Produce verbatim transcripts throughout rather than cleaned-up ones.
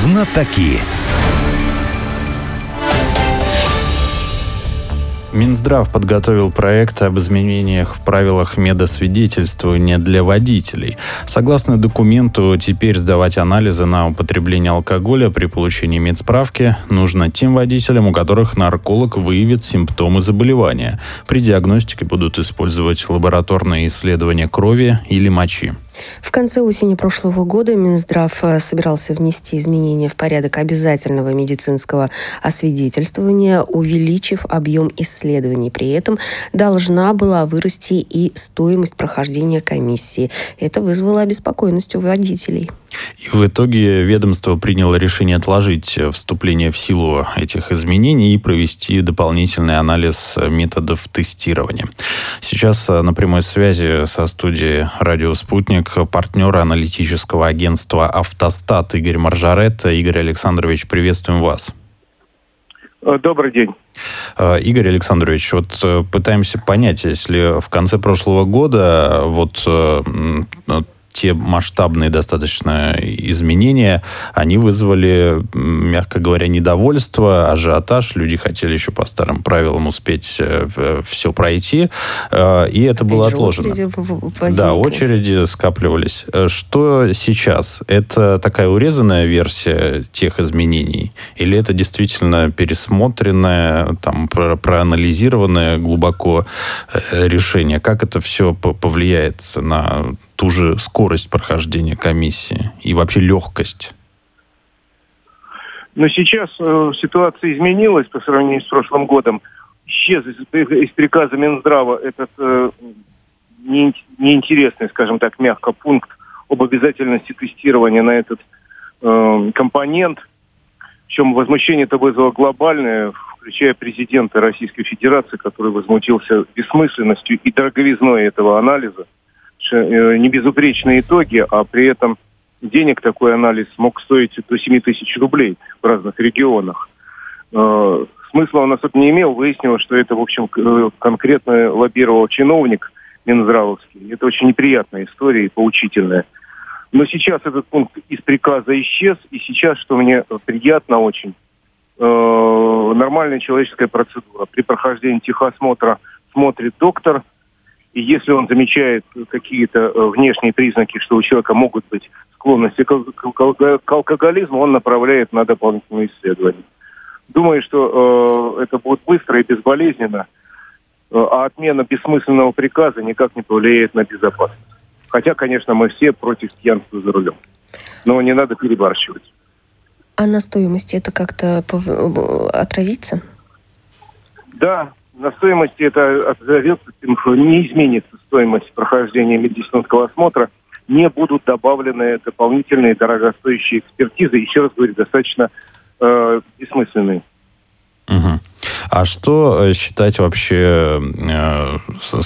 Знатоки. Минздрав подготовил проект об изменениях в правилах медосвидетельствования для водителей. Согласно документу, теперь сдавать анализы на употребление алкоголя при получении медсправки нужно тем водителям, у которых нарколог выявит симптомы заболевания. При диагностике будут использовать лабораторные исследования крови или мочи. В конце осени прошлого года Минздрав собирался внести изменения в порядок обязательного медицинского освидетельствования, увеличив объем исследований. При этом должна была вырасти и стоимость прохождения комиссии. Это вызвало обеспокоенность у водителей. И в итоге ведомство приняло решение отложить вступление в силу этих изменений и провести дополнительный анализ методов тестирования. Сейчас на прямой связи со студией «Радио Спутник» партнер аналитического агентства «Автостат» Игорь Маржарет. Игорь Александрович, приветствуем вас. Добрый день. Игорь Александрович, вот пытаемся понять, если в конце прошлого года вот те масштабные достаточно изменения, они вызвали, мягко говоря, недовольство, ажиотаж. Люди хотели еще по старым правилам успеть все пройти. И это Опять было отложено. Очереди да, очереди скапливались. Что сейчас? Это такая урезанная версия тех изменений? Или это действительно пересмотренное, там, проанализированное глубоко решение? Как это все повлияет на ту же скорость прохождения комиссии и вообще легкость? Но сейчас э, ситуация изменилась по сравнению с прошлым годом. Исчез из, из приказа Минздрава этот э, не, неинтересный, скажем так, мягко пункт об обязательности тестирования на этот э, компонент. Причем возмущение это вызвало глобальное, включая президента Российской Федерации, который возмутился бессмысленностью и дороговизной этого анализа. Небезупречные итоги, а при этом денег такой анализ мог стоить до семь тысяч рублей в разных регионах. Смысла он особо не имел. Выяснилось, что это, в общем, конкретно лоббировал чиновник минздравовский. Это очень неприятная история и поучительная. Но сейчас этот пункт из приказа исчез, и сейчас, что мне приятно очень, нормальная человеческая процедура. При прохождении техосмотра смотрит доктор, и если он замечает какие-то внешние признаки, что у человека могут быть склонности к, к, к, к алкоголизму, он направляет на дополнительные исследования. Думаю, что э, это будет быстро и безболезненно, э, а отмена бессмысленного приказа никак не повлияет на безопасность. Хотя, конечно, мы все против пьянства за рулем. Но не надо перебарщивать. А на стоимости это как-то отразится? Да. На стоимости это отзовется, не изменится стоимость прохождения медицинского осмотра, не будут добавлены дополнительные дорогостоящие экспертизы, еще раз говорю, достаточно э, бессмысленные. Угу. А что считать вообще э,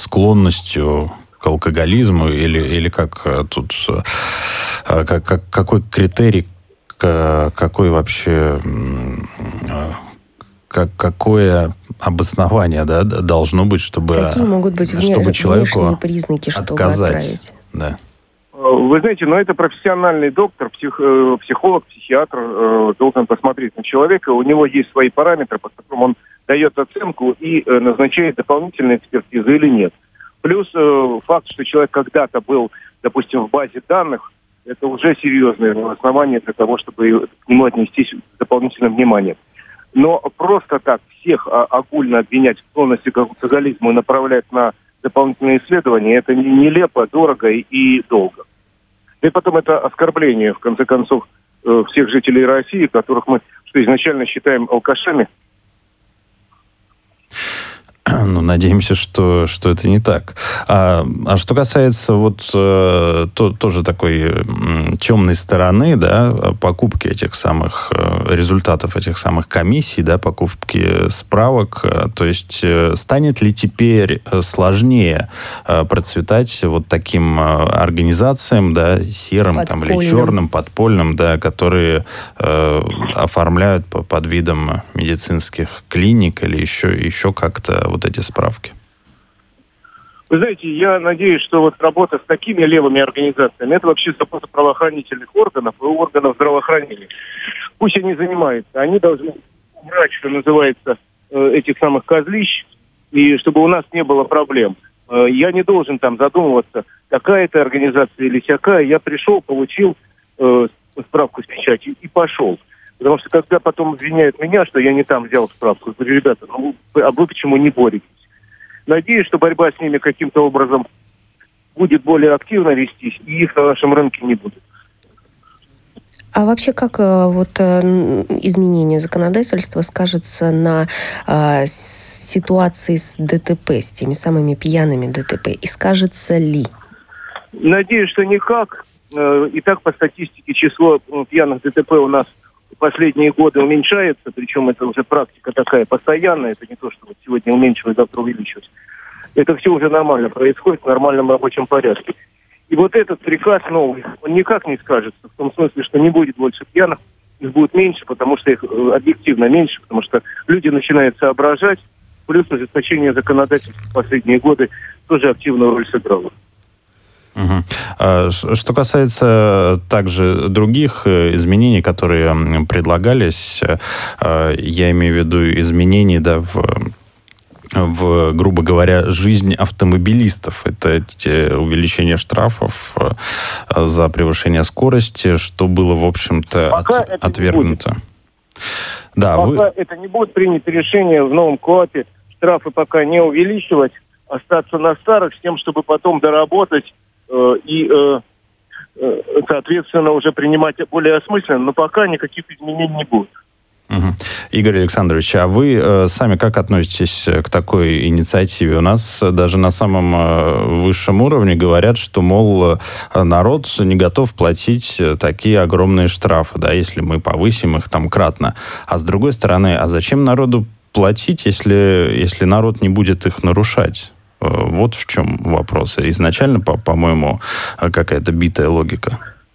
с к алкоголизму или, или как тут, э, как, как, какой критерий, какой вообще... Э, Как, какое обоснование, да, должно быть, чтобы, Какие могут быть вне, чтобы человеку внешние признаки, чтобы отказать? Отправить? Да. Вы знаете, но это профессиональный доктор, псих, психолог, психиатр э, должен посмотреть на человека. У него есть свои параметры, по которым он дает оценку и э, назначает дополнительные экспертизы или нет. Плюс э, факт, что человек когда-то был, допустим, в базе данных, это уже серьезное основание для того, чтобы к нему отнестись с дополнительным вниманием. Но просто так всех огульно обвинять в склонности к алкоголизму и направлять на дополнительные исследования, это нелепо, дорого и долго. И потом это оскорбление, в конце концов, всех жителей России, которых мы что, изначально считаем алкашами. Ну, надеемся, что, что это не так. А, а что касается вот э, то, тоже такой э, темной стороны, да, покупки этих самых э, результатов этих самых комиссий, да, покупки справок, э, то есть э, станет ли теперь сложнее э, процветать вот таким э, организациям, да, серым там, или черным, подпольным, да, которые э, оформляют по, под видом медицинских клиник или еще, еще как-то вот эти справки? Вы знаете, я надеюсь, что вот работа с такими левыми организациями, это вообще забота правоохранительных органов и органов здравоохранения. Пусть они занимаются. Они должны убрать, что называется, этих самых козлищ, и чтобы у нас не было проблем. Я не должен там задумываться, какая-то организация или всякая. Я пришел, получил э, справку с печатью и пошел. Потому что когда потом обвиняют меня, что я не там взял справку, я говорю, ребята, ну а вы почему не боретесь? Надеюсь, что борьба с ними каким-то образом будет более активно вестись, и их на нашем рынке не будет. А вообще, как вот изменение законодательства скажется на э, ситуации с ДТП, с теми самыми пьяными ДТП? И скажется ли? Надеюсь, что никак. И так по статистике число пьяных ДТП у нас в последние годы уменьшается, причем это уже практика такая постоянная, это не то, что вот сегодня уменьшилось, завтра увеличилось. Это все уже нормально происходит в нормальном рабочем порядке. И вот этот приказ новый, он никак не скажется, в том смысле, что не будет больше пьяных, их будет меньше, потому что их объективно меньше, потому что люди начинают соображать, плюс ужесточение законодательства в последние годы тоже активную роль сыграло. Угу. Что касается также других изменений, которые предлагались, я имею в виду изменений, да, в в, грубо говоря, жизнь автомобилистов. Это увеличение штрафов за превышение скорости, что было, в общем-то, от, отвергнуто. Да, пока вы... это не будет принято решение в новом КоАПе, штрафы пока не увеличивать, остаться на старых, с тем, чтобы потом доработать э, и, э, э, соответственно, уже принимать более осмысленно, но пока никаких изменений не будет. Угу. Игорь Александрович, а вы э, сами как относитесь к такой инициативе? У нас даже на самом э, высшем уровне говорят, что, мол, народ не готов платить такие огромные штрафы, да, если мы повысим их там кратно. А с другой стороны, а зачем народу платить, если, если народ не будет их нарушать? Э, вот в чем вопрос. Изначально, по- по-моему, какая-то битая логика.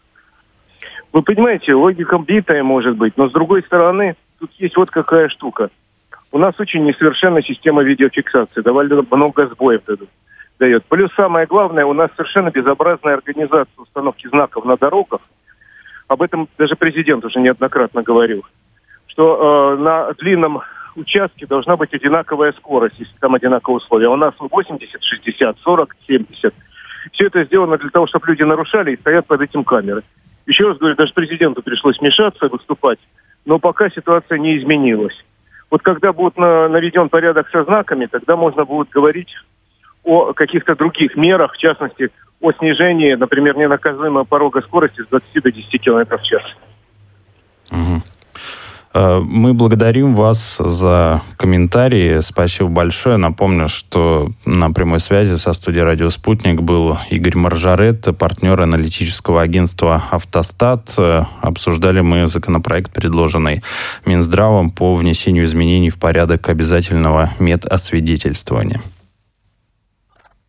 Вы понимаете, логика битая может быть, но с другой стороны, тут есть вот какая штука. У нас очень несовершенная система видеофиксации, довольно много сбоев дает. Плюс самое главное, у нас совершенно безобразная организация установки знаков на дорогах. Об этом даже президент уже неоднократно говорил. Что э, на длинном участке должна быть одинаковая скорость, если там одинаковые условия. А у нас восемьдесят, шестьдесят, сорок, семьдесят. Все это сделано для того, чтобы люди нарушали и стоят под этим камеры. Еще раз говорю, даже президенту пришлось вмешаться, выступать, но пока ситуация не изменилась. Вот когда будет на, наведен порядок со знаками, тогда можно будет говорить о каких-то других мерах, в частности, о снижении, например, ненаказуемого порога скорости с двадцати до десяти километров в час. Угу. Мы благодарим вас за комментарии. Спасибо большое. Напомню, что на прямой связи со студией «Радио Спутник» был Игорь Маржарет, партнер аналитического агентства «Автостат». Обсуждали мы законопроект, предложенный Минздравом по внесению изменений в порядок обязательного медосвидетельствования.